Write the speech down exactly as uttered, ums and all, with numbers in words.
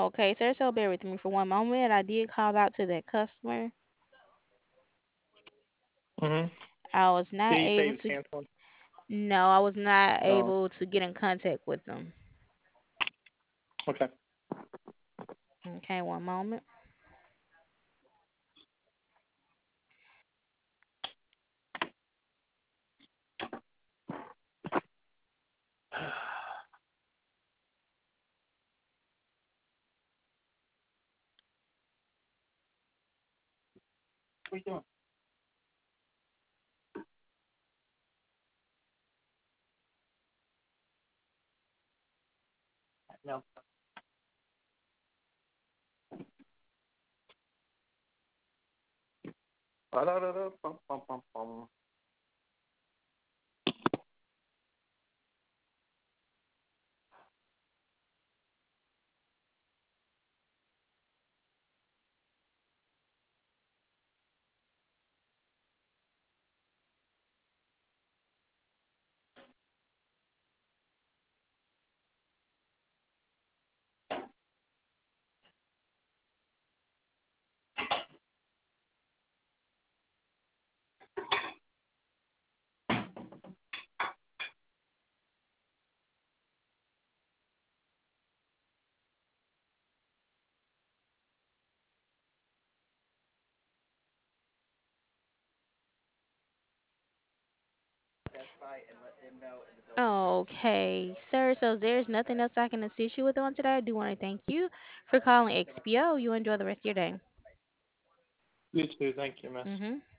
Okay, sir, so bear with me for one moment. I did call out to that customer. Mm-hmm. I was Did not he say he able was to, canceling? no, I was not Oh, able to get in contact with them. okay. Okay, one moment. What you doing? No. Ba-da-da-da-bum-bum-bum-bum. Okay, sir, so there's nothing else I can assist you with on today. I do want to thank you for calling X P O. You enjoy the rest of your day. You too. Thank you, miss. Mm-hmm.